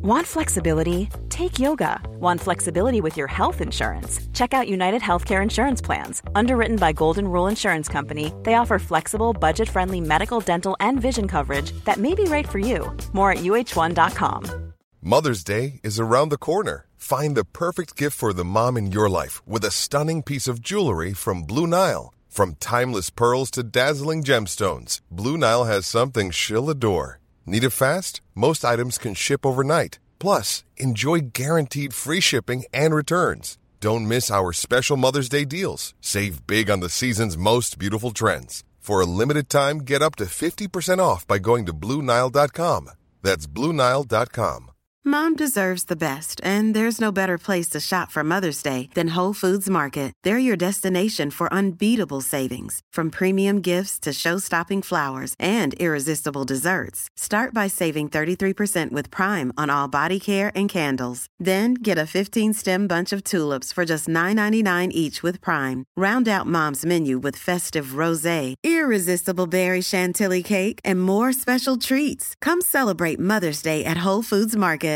Want flexibility? Take yoga. Want flexibility with your health insurance? Check out United Healthcare Insurance Plans. Underwritten by Golden Rule Insurance Company, they offer flexible, budget-friendly medical, dental, and vision coverage that may be right for you. More at uh1.com. Mother's Day is around the corner. Find the perfect gift for the mom in your life with a stunning piece of jewelry from Blue Nile. From timeless pearls to dazzling gemstones, Blue Nile has something she'll adore. Need it fast? Most items can ship overnight. Plus, enjoy guaranteed free shipping and returns. Don't miss our special Mother's Day deals. Save big on the season's most beautiful trends. For a limited time, get up to 50% off by going to BlueNile.com. That's BlueNile.com. Mom deserves the best, and there's no better place to shop for Mother's Day than Whole Foods Market. They're your destination for unbeatable savings, from premium gifts to show-stopping flowers and irresistible desserts. Start by saving 33% with Prime on all body care and candles. Then get a 15-stem bunch of tulips for just $9.99 each with Prime. Round out Mom's menu with festive rosé, irresistible berry chantilly cake, and more special treats. Come celebrate Mother's Day at Whole Foods Market.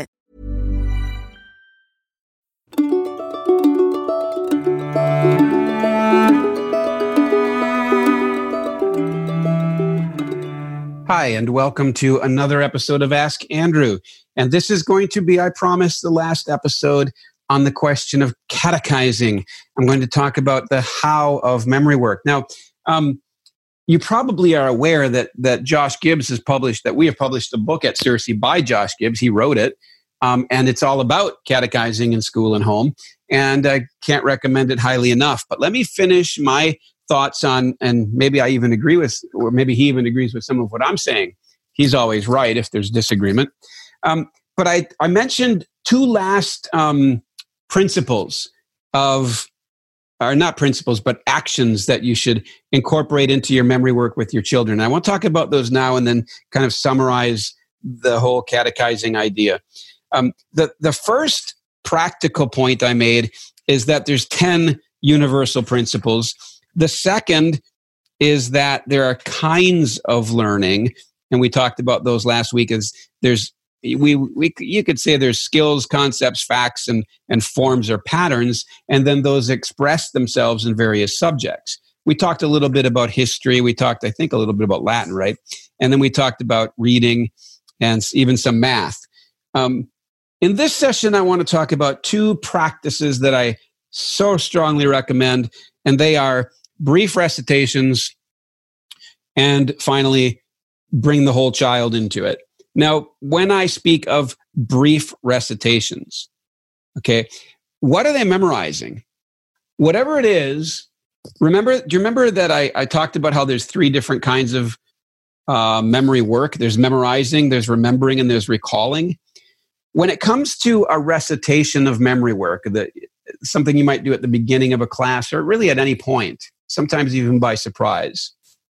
Hi, and welcome to another episode of Ask Andrew. And this is going to be, I promise, the last episode on the question of catechizing. I'm going to talk about the how of memory work. Now, you probably are aware that Josh Gibbs has published, that we have published a book at CiRCE by Josh Gibbs. He wrote it, and it's all about catechizing in school and home. And I can't recommend it highly enough. But let me finish my thoughts on, and maybe I even agree with, or maybe he even agrees with some of what I'm saying. He's always right if there's disagreement. But I mentioned two last principles of, or not principles, but actions that you should incorporate into your memory work with your children. I want to talk about those now and then kind of summarize the whole catechizing idea. The first practical point I made is that there's 10 universal principles. The second is that there are kinds of learning, and we talked about those last week. Is there's you could say there's skills, concepts, facts, and forms or patterns, and then those express themselves in various subjects. We talked a little bit about history. We talked, I think, a little bit about Latin, right? And then we talked about reading and even some math. In this session, I want to talk about two practices that I so strongly recommend, and they are brief recitations and finally, bring the whole child into it. Now, when I speak of brief recitations, okay, what are they memorizing? Whatever it is, do you remember that I talked about how there's three different kinds of memory work? There's memorizing, there's remembering, and there's recalling. When it comes to a recitation of memory work, something you might do at the beginning of a class or really at any point, sometimes even by surprise,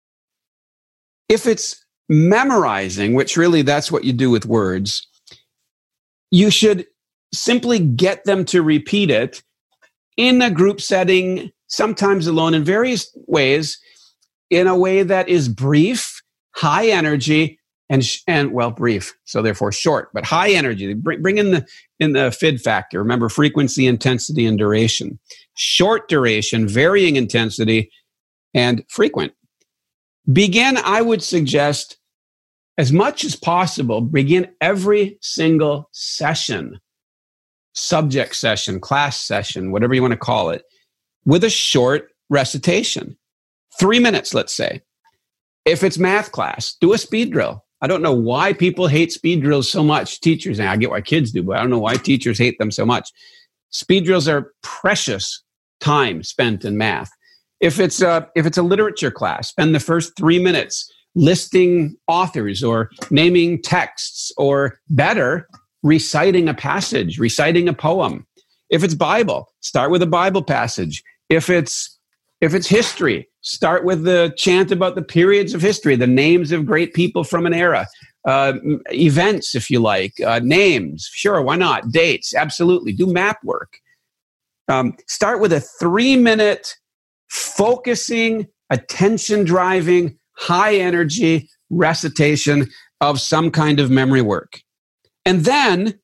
if it's memorizing, which really that's what you do with words, you should simply get them to repeat it in a group setting, sometimes alone, in various ways, in a way that is brief, high energy, and well, brief, so therefore short, but high energy. Bring in the FID factor. Remember, frequency, intensity, and duration. Short duration, varying intensity, and frequent. Begin, I would suggest, as much as possible, begin every single session, subject session, class session, whatever you want to call it, with a short recitation. 3 minutes, let's say. If it's math class, do a speed drill. I don't know why people hate speed drills so much. Teachers, and I get why kids do, but I don't know why teachers hate them so much. Speed drills are precious time spent in math. If it's a literature class, spend the first 3 minutes listing authors or naming texts, or better, reciting a passage, reciting a poem. If it's Bible, start with a Bible passage. If it's history, start with the chant about the periods of history, the names of great people from an era, events, if you like, names, sure, why not? Dates, absolutely. Do map work. Start with a 3-minute focusing, attention-driving, high-energy recitation of some kind of memory work. And then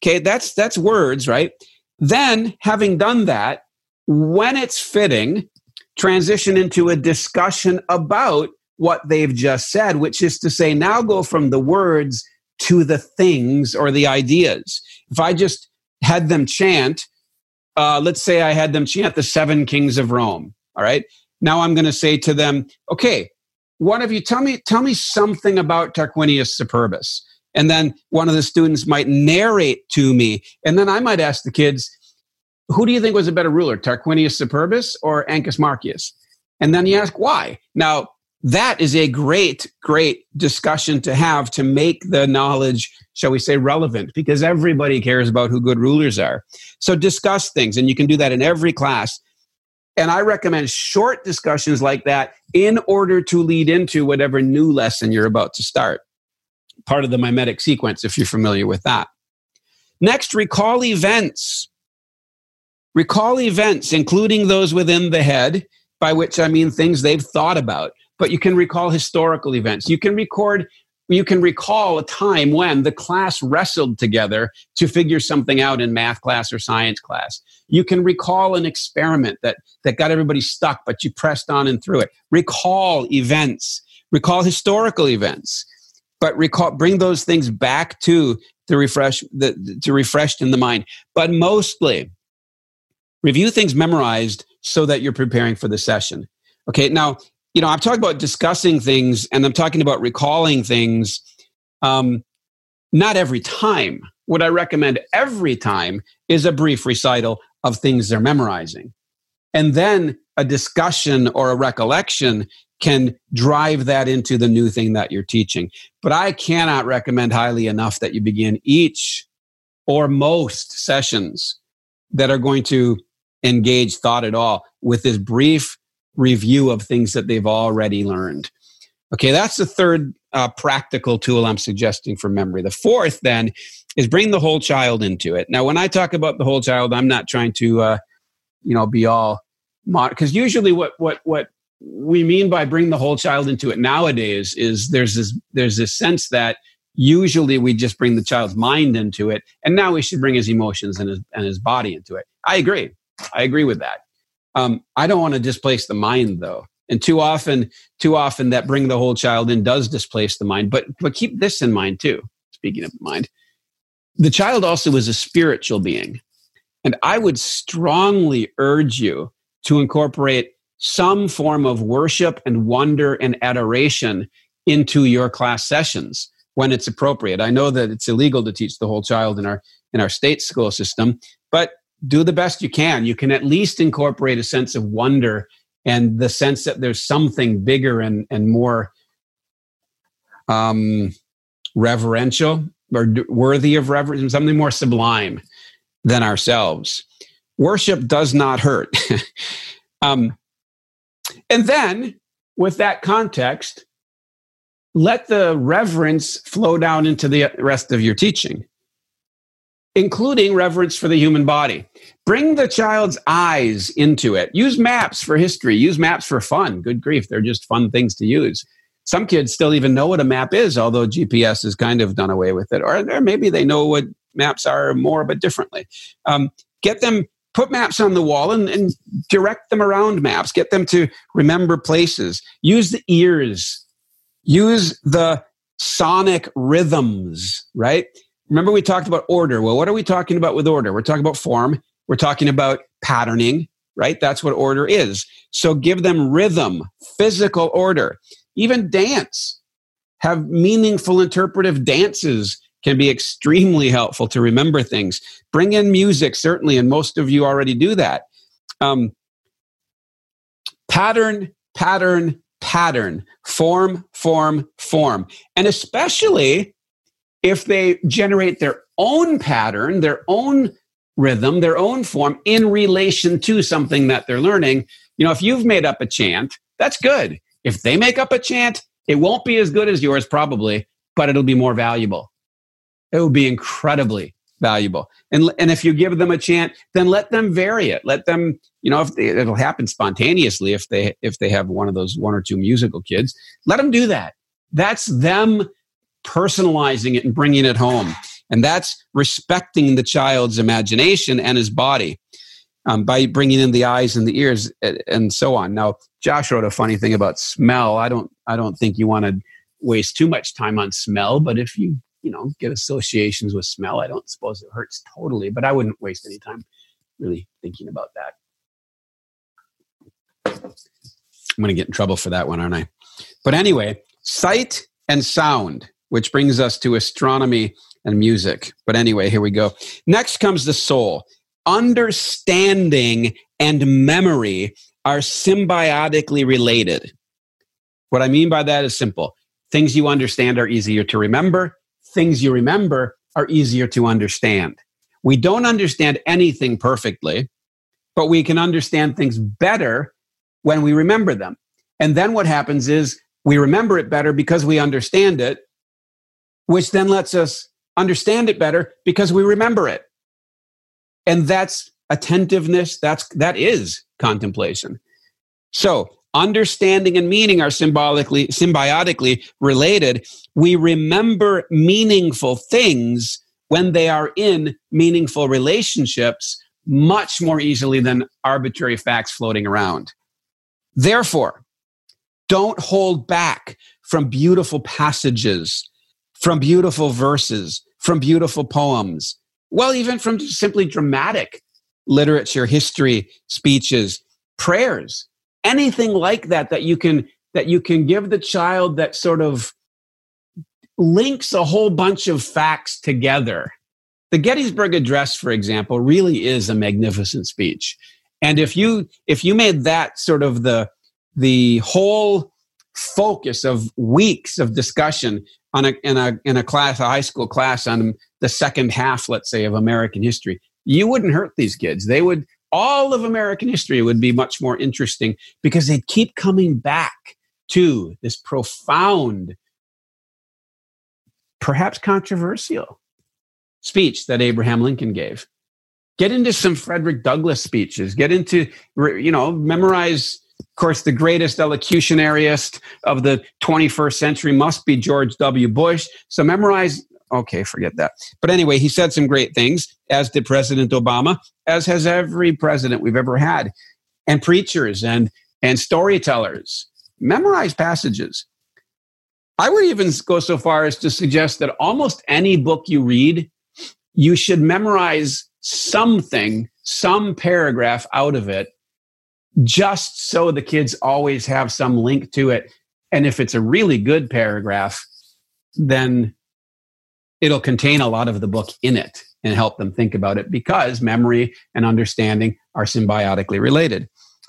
Okay, that's words, right? Then, having done that, when it's fitting, transition into a discussion about what they've just said, which is to say, now go from the words to the things or the ideas. If I just had them chant, let's say I had them chant the 7 kings of Rome, all right? Now I'm going to say to them, okay, one of you tell me something about Tarquinius Superbus. And then one of the students might narrate to me. And then I might ask the kids, who do you think was a better ruler, Tarquinius Superbus or Ancus Marcius? And then you ask why. Now, that is a great, great discussion to have to make the knowledge, shall we say, relevant, because everybody cares about who good rulers are. So discuss things, and you can do that in every class. And I recommend short discussions like that in order to lead into whatever new lesson you're about to start. Part of the mimetic sequence, if you're familiar with that. Next, recall events. Recall events, including those within the head, by which I mean things they've thought about. But you can recall historical events. You can recall a time when the class wrestled together to figure something out in math class or science class. You can recall an experiment that got everybody stuck, but you pressed on and through it. Recall events. Recall historical events. But bring those things back to refreshed in the mind. But mostly, review things memorized so that you're preparing for the session. Okay, now, I'm talking about discussing things and I'm talking about recalling things. Not every time. What I recommend every time is a brief recital of things they're memorizing. And then a discussion or a recollection can drive that into the new thing that you're teaching. But I cannot recommend highly enough that you begin each or most sessions that are going to engage thought at all with this brief review of things that they've already learned. Okay, that's the third practical tool I'm suggesting for memory. The fourth, then, is bring the whole child into it. Now, when I talk about the whole child, I'm not trying to, be all because usually what we mean by bring the whole child into it nowadays is there's this sense that usually we just bring the child's mind into it, and now we should bring his emotions and his body into it. I agree with that. I don't want to displace the mind, though. And too often that bring the whole child in does displace the mind. But keep this in mind, too. Speaking of the mind, the child also is a spiritual being. And I would strongly urge you to incorporate some form of worship and wonder and adoration into your class sessions when it's appropriate. I know that it's illegal to teach the whole child in our state school system, but do the best you can. You can at least incorporate a sense of wonder and the sense that there's something bigger and more reverential or worthy of reverence, something more sublime than ourselves. Worship does not hurt. And then, with that context, let the reverence flow down into the rest of your teaching, including reverence for the human body. Bring the child's eyes into it. Use maps for history. Use maps for fun. Good grief, they're just fun things to use. Some kids still even know what a map is, although GPS has kind of done away with it. Or maybe they know what maps are more, but differently. Get them, put maps on the wall and direct them around maps. Get them to remember places. Use the ears. Use the sonic rhythms, right? Remember we talked about order. Well, what are we talking about with order? We're talking about form. We're talking about patterning, right? That's what order is. So give them rhythm, physical order. Even dance. Have meaningful interpretive dances can be extremely helpful to remember things. Bring in music, certainly, and most of you already do that. Pattern, pattern, pattern. Form, form, form. And especially if they generate their own pattern, their own rhythm, their own form in relation to something that they're learning. If you've made up a chant, that's good. If they make up a chant, it won't be as good as yours probably, but it'll be more valuable. It will be incredibly valuable. And if you give them a chant, then let them vary it. Let them, it'll happen spontaneously if they have one of those one or two musical kids. Let them do that. That's them personalizing it and bringing it home. And that's respecting the child's imagination and his body by bringing in the eyes and the ears and so on. Now, Josh wrote a funny thing about smell. I don't think you want to waste too much time on smell, but if you get associations with smell, I don't suppose it hurts totally, but I wouldn't waste any time really thinking about that. I'm going to get in trouble for that one, aren't I? But anyway, sight and sound, which brings us to astronomy and music. But anyway, here we go. Next comes the soul. Understanding and memory are symbiotically related. What I mean by that is simple. Things you understand are easier to remember. Things you remember are easier to understand. We don't understand anything perfectly, but we can understand things better when we remember them. And then what happens is we remember it better because we understand it, which then lets us understand it better because we remember it. And that's attentiveness. That is contemplation. So understanding and meaning are symbiotically related. We remember meaningful things when they are in meaningful relationships much more easily than arbitrary facts floating around. Therefore, don't hold back from beautiful passages, from beautiful verses, from beautiful poems. Well, even from simply dramatic literature, history, speeches, prayers, anything like that you can give the child that sort of links a whole bunch of facts together. The Gettysburg Address, for example, really is a magnificent speech. And if you made that sort of the whole focus of weeks of discussion in a class, a high school class on the second half, let's say, of American history, you wouldn't hurt these kids. All of American history would be much more interesting because they'd keep coming back to this profound, perhaps controversial speech that Abraham Lincoln gave. Get into some Frederick Douglass speeches. Get into, memorize, of course, the greatest elocutionarist of the 21st century must be George W. Bush. So memorize, okay, forget that. But anyway, he said some great things, as did President Obama, as has every president we've ever had. And preachers and storytellers. Memorize passages. I would even go so far as to suggest that almost any book you read, you should memorize something, some paragraph out of it, just so the kids always have some link to it. And if it's a really good paragraph, then it'll contain a lot of the book in it and help them think about it because memory and understanding are symbiotically related.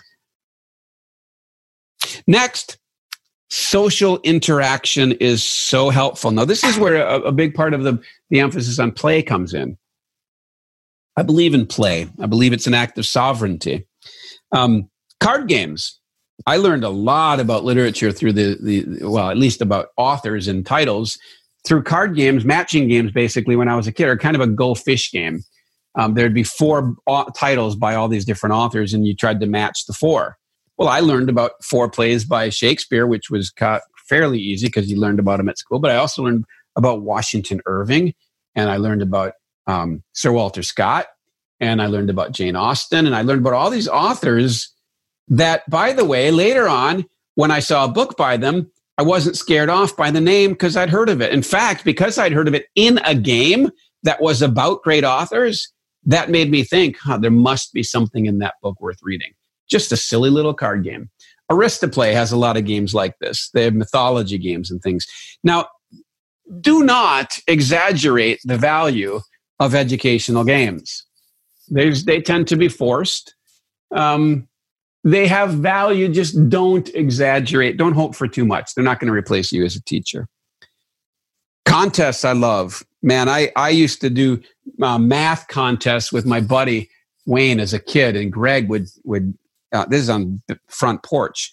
Next, social interaction is so helpful. Now, this is where a big part of the emphasis on play comes in. I believe in play. I believe it's an act of sovereignty. Card games. I learned a lot about literature through at least about authors and titles through card games, matching games, basically, when I was a kid, or kind of a go fish game. There'd be 4 titles by all these different authors, and you tried to match the 4. Well, I learned about 4 plays by Shakespeare, which was fairly easy because you learned about them at school. But I also learned about Washington Irving, and I learned about Sir Walter Scott, and I learned about Jane Austen, and I learned about all these authors that, by the way, later on, when I saw a book by them, I wasn't scared off by the name because I'd heard of it. In fact, because I'd heard of it in a game that was about great authors, that made me think, there must be something in that book worth reading. Just a silly little card game. Aristoplay has a lot of games like this. They have mythology games and things. Now, do not exaggerate the value of educational games. They tend to be forced. They have value, just don't exaggerate. Don't hope for too much. They're not going to replace you as a teacher. Contests I love. Man, I used to do math contests with my buddy Wayne as a kid, and Greg would this is on the front porch,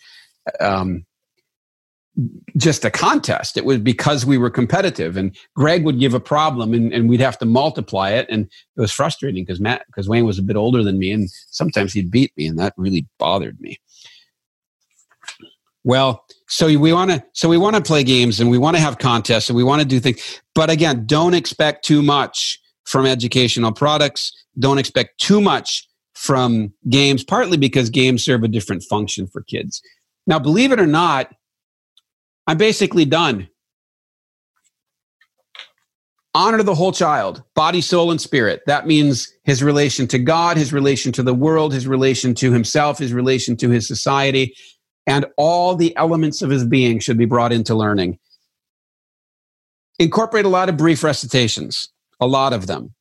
just a contest. It was because we were competitive, and Greg would give a problem and we'd have to multiply it. And it was frustrating because Wayne was a bit older than me, and sometimes he'd beat me, and that really bothered me. Well, so we want to play games and we want to have contests and we want to do things. But again, don't expect too much from educational products. Don't expect too much from games, partly because games serve a different function for kids. Now, believe it or not, I'm basically done. Honor the whole child, body, soul, and spirit. That means his relation to God, his relation to the world, his relation to himself, his relation to his society, and all the elements of his being should be brought into learning. Incorporate a lot of brief recitations, a lot of them.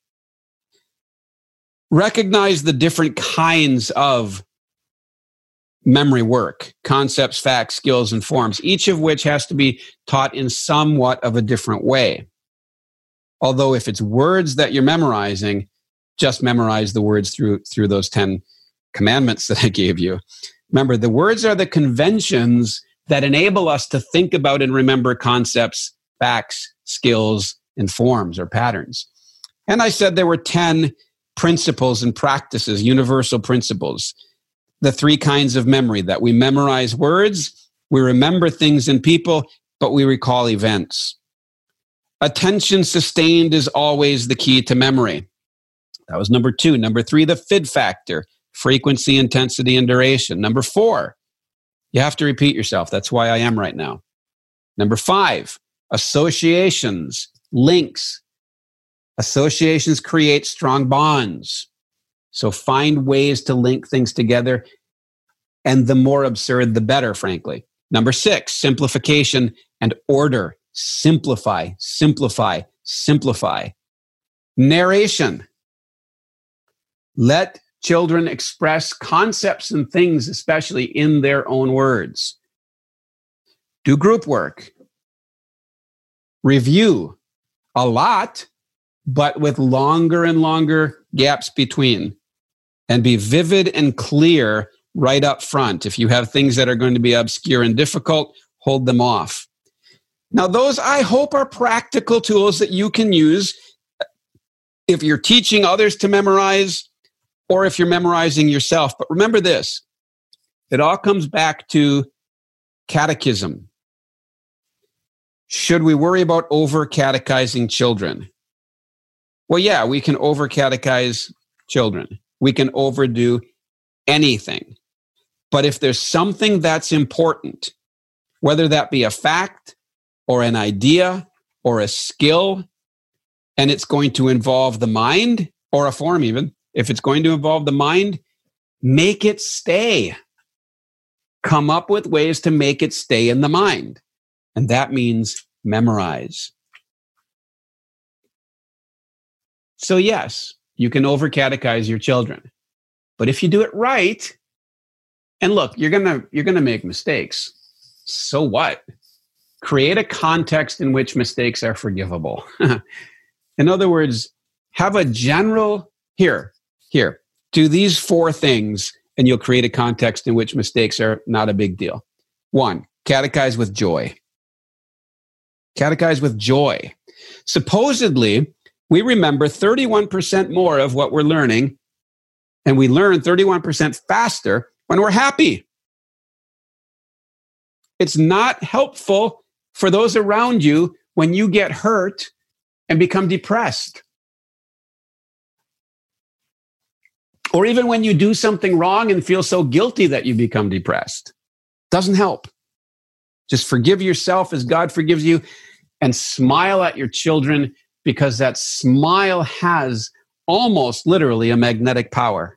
Recognize the different kinds of memory work, concepts, facts, skills, and forms, each of which has to be taught in somewhat of a different way. Although if it's words that you're memorizing, just memorize the words through those 10 commandments that I gave you. Remember, the words are the conventions that enable us to think about and remember concepts, facts, skills, and forms or patterns. And I said there were 10 principles and practices, universal principles. The 3 kinds of memory: that we memorize words, we remember things and people, but we recall events. Attention sustained is always the key to memory. That was number 2. Number 3, the FID factor: frequency, intensity, and duration. Number 4, you have to repeat yourself. That's why I am right now. Number 5, associations, links. Associations create strong bonds. So find ways to link things together, and the more absurd, the better, frankly. Number 6, simplification and order. Simplify, simplify, simplify. Narration. Let children express concepts and things, especially in their own words. Do group work. Review a lot, but with longer and longer gaps between. And be vivid and clear right up front. If you have things that are going to be obscure and difficult, hold them off. Now, those, I hope, are practical tools that you can use if you're teaching others to memorize or if you're memorizing yourself. But remember this, it all comes back to catechism. Should we worry about over-catechizing children? Well, yeah, we can over-catechize children. We can overdo anything. But if there's something that's important, whether that be a fact or an idea or a skill, and it's going to involve the mind, or a form even, if it's going to involve the mind, make it stay. Come up with ways to make it stay in the mind. And that means memorize. So yes, you can over-catechize your children. But if you do it right, and look, you're gonna make mistakes. So what? Create a context in which mistakes are forgivable. In other words, have a general, here, do these 4 things, and you'll create a context in which mistakes are not a big deal. 1, catechize with joy. Catechize with joy. Supposedly, we remember 31% more of what we're learning, and we learn 31% faster when we're happy. It's not helpful for those around you when you get hurt and become depressed. Or even when you do something wrong and feel so guilty that you become depressed. Doesn't help. Just forgive yourself as God forgives you and smile at your children, because that smile has almost literally a magnetic power.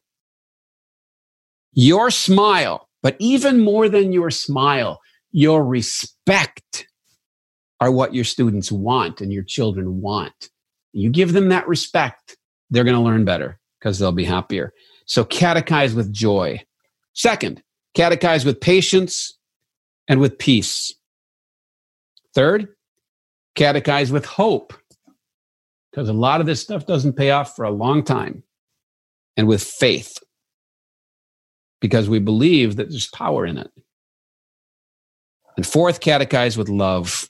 Your smile, but even more than your smile, your respect are what your students want and your children want. You give them that respect, they're going to learn better because they'll be happier. So catechize with joy. Second, catechize with patience and with peace. Third, catechize with hope, because a lot of this stuff doesn't pay off for a long time. And with faith, because we believe that there's power in it. And fourth, catechize with love.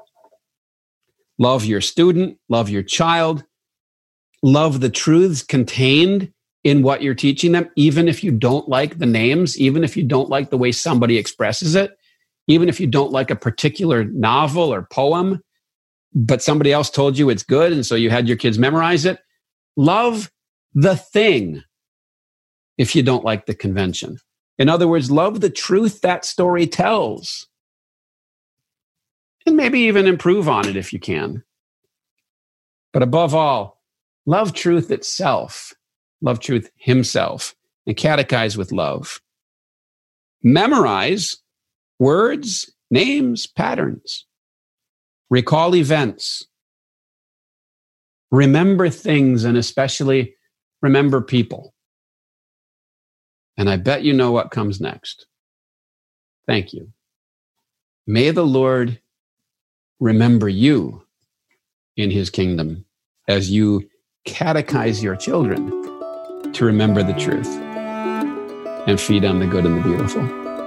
Love your student, love your child, love the truths contained in what you're teaching them, even if you don't like the names, even if you don't like the way somebody expresses it. even if you don't like a particular novel or poem, but somebody else told you it's good, and so you had your kids memorize it. Love the thing if you don't like the convention. In other words, love the truth that story tells. And maybe even improve on it if you can. But above all, love truth itself. Love truth himself. And catechize with love. Memorize words, names, patterns. Recall events. Remember things, and especially remember people. And I bet you know what comes next. Thank you. May the Lord remember you in his kingdom as you catechize your children to remember the truth and feed on the good and the beautiful.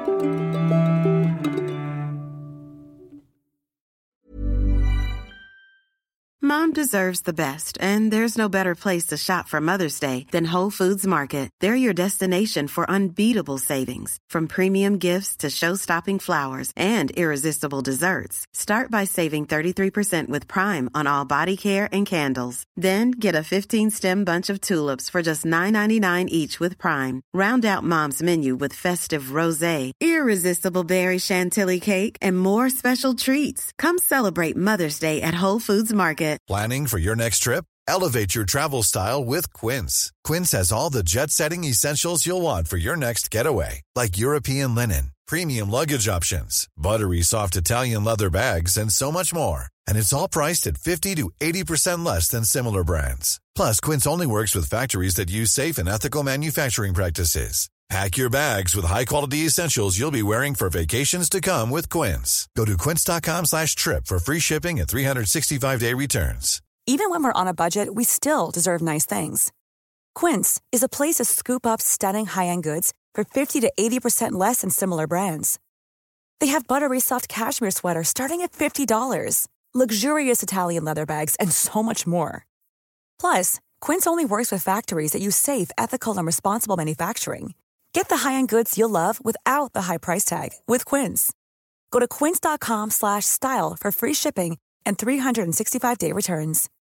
Mom deserves the best, and there's no better place to shop for Mother's Day than Whole Foods Market. They're your destination for unbeatable savings, from premium gifts to show-stopping flowers and irresistible desserts. Start by saving 33% with Prime on all body care and candles. Then get a 15-stem bunch of tulips for just $9.99 each with Prime. Round out Mom's menu with festive rosé, irresistible berry chantilly cake, and more special treats. Come celebrate Mother's Day at Whole Foods Market. Planning for your next trip? Elevate your travel style with Quince. Quince has all the jet-setting essentials you'll want for your next getaway, like European linen, premium luggage options, buttery soft Italian leather bags, and so much more. And it's all priced at 50 to 80% less than similar brands. Plus, Quince only works with factories that use safe and ethical manufacturing practices. Pack your bags with high-quality essentials you'll be wearing for vacations to come with Quince. Go to quince.com/trip for free shipping and 365-day returns. Even when we're on a budget, we still deserve nice things. Quince is a place to scoop up stunning high-end goods for 50 to 80% less than similar brands. They have buttery soft cashmere sweaters starting at $50, luxurious Italian leather bags, and so much more. Plus, Quince only works with factories that use safe, ethical, and responsible manufacturing. Get the high-end goods you'll love without the high price tag with Quince. Go to quince.com/style for free shipping and 365-day returns.